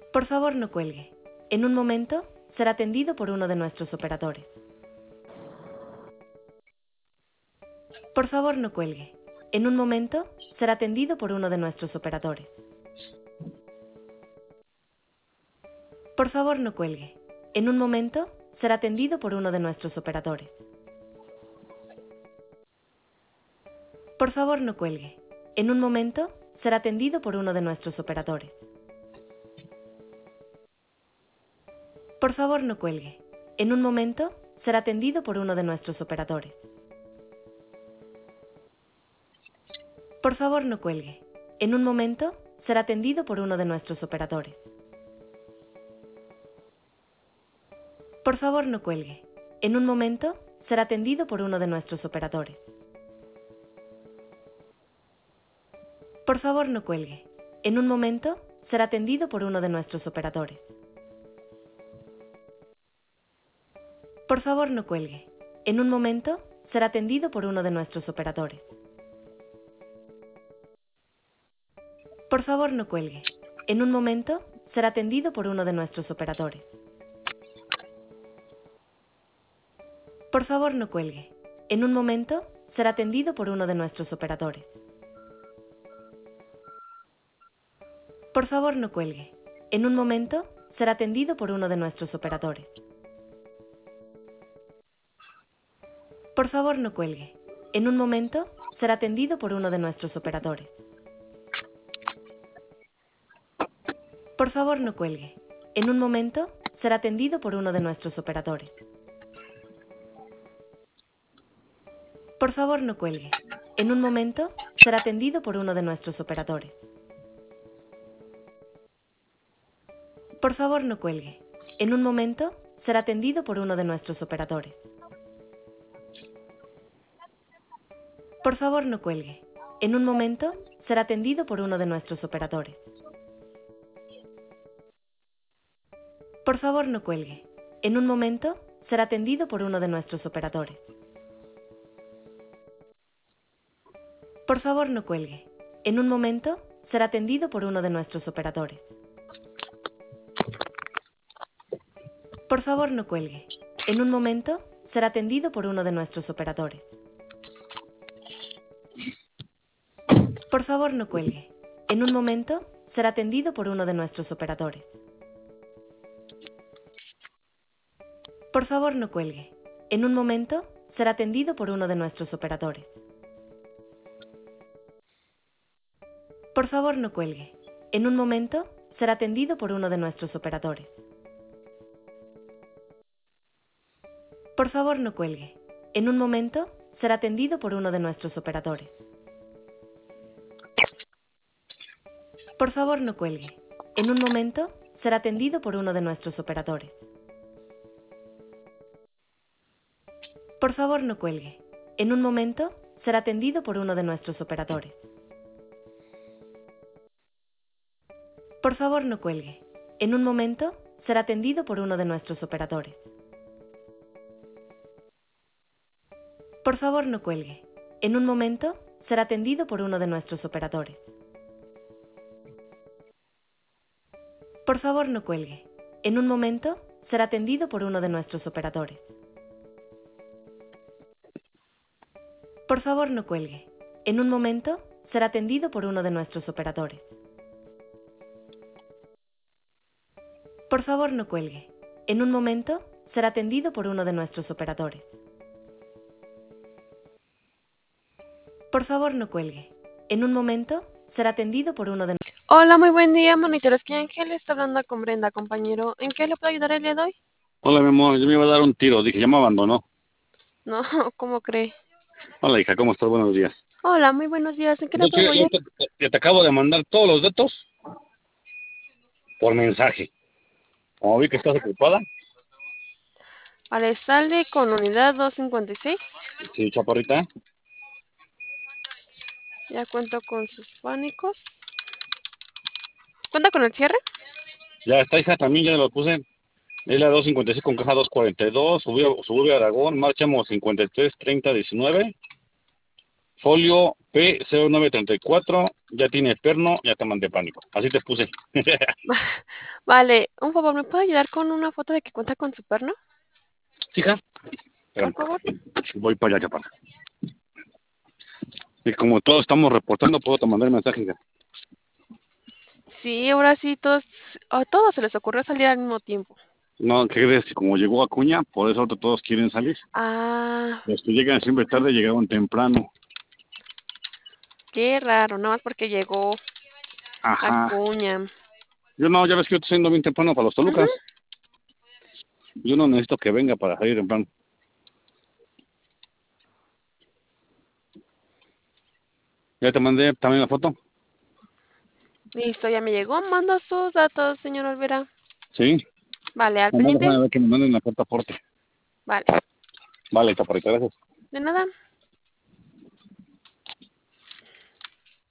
Por favor, no cuelgue. En un momento, será atendido por uno de nuestros operadores. Por favor, no cuelgue. En un momento, será atendido por uno de nuestros operadores. Por favor, no cuelgue. En un momento, será atendido por uno de nuestros operadores. Por favor, no cuelgue. En un momento, será atendido por uno de nuestros operadores. Por favor, no cuelgue. En un momento, será atendido por uno de nuestros operadores. Por favor, no cuelgue. En un momento, será atendido por uno de nuestros operadores. Por favor, no cuelgue. En un momento, será atendido por uno de nuestros operadores. Por favor, no cuelgue. En un momento, será atendido por uno de nuestros operadores. Por favor, no cuelgue. En un momento, será atendido por uno de nuestros operadores. Por favor, no cuelgue. En un momento, será atendido por uno de nuestros operadores. Por favor, no cuelgue. En un momento, será atendido por uno de nuestros operadores. Por favor, no cuelgue. En un momento, será atendido por uno de nuestros operadores. Por favor, no cuelgue. En un momento, será atendido por uno de nuestros operadores. Por favor, no cuelgue. En un momento, será atendido por uno de nuestros operadores. Por favor, no cuelgue. En un momento, será atendido por uno de nuestros operadores. Por favor, no cuelgue. En un momento, será atendido por uno de nuestros operadores. Por favor, no cuelgue. En un momento, será atendido por uno de nuestros operadores. Por favor, no cuelgue. En un momento, será atendido por uno de nuestros operadores. Por favor, no cuelgue. En un momento, será atendido por uno de nuestros operadores. Por favor, no cuelgue. En un momento, será atendido por uno de nuestros operadores. Por favor, no cuelgue. En un momento, será atendido por uno de nuestros operadores. Por favor, no cuelgue. En un momento, será atendido por uno de nuestros operadores. Por favor, no cuelgue. En un momento, será atendido por uno de nuestros operadores. Por favor, no cuelgue. En un momento, será atendido por uno de nuestros operadores. Por favor, no cuelgue. En un momento, será atendido por uno de nuestros operadores. Por favor, no cuelgue. En un momento, será atendido por uno de nuestros operadores. Por favor, no cuelgue. En un momento, será atendido por uno de nuestros operadores. Por favor, no cuelgue. En un momento, será atendido por uno de nuestros operadores. Por favor, no cuelgue. En un momento, será atendido por uno de nuestros operadores. Por favor, no cuelgue. En un momento, será atendido por uno de nuestros operadores. Por favor, no cuelgue. En un momento, será atendido por uno de nuestros operadores. Por favor, no cuelgue. En un momento, será atendido por uno de... Hola, muy buen día, monitores. ¿Qué Ángel está hablando con Brenda, compañero? ¿En qué le puedo ayudar el día de hoy? Hola, mi amor, yo me iba a dar un tiro, dije, ya me abandonó. No, ¿cómo cree? Hola, hija, ¿cómo estás? Buenos días. Hola, muy buenos días. ¿En qué le puedo Entonces, apoyar? ya te acabo de mandar todos los datos por mensaje. Como vi que estás ocupada, Vale, sale con unidad 256. sí, chaparrita, Ya cuento con sus pánicos. ¿Cuenta con el cierre? ya está, hija, también ya lo puse. Es la 256 con caja 242, Suburbia Aragón, Márchamo 533019, folio P0934, ya tiene perno, ya te mandé pánico. Así te puse. Vale, un favor, ¿me puede ayudar con una foto de que cuenta con su perno? ¿Sí, hija? Por Espérame, favor. voy para allá, chaparra. Y como todos estamos reportando, puedo te mandar el mensaje, hija. Sí, ahora sí, a todos se les ocurrió salir al mismo tiempo. No, ¿qué crees? Como llegó Acuña, por eso ahorita todos quieren salir. Ah, Los que llegan siempre tarde llegaron temprano. qué raro, nada más porque llegó Ajá. Acuña. Yo no, ya ves que yo estoy siendo bien temprano para los Ujú. Tolucas. Yo no necesito que venga para salir temprano. Ya te mandé también la foto. Listo, ya me llegó. Mando sus datos, señor Olvera. Sí. Vale, al Nomás pendiente. déjame ver que me manden la carta aporte. Vale, Vale, chaparrita, gracias. de nada.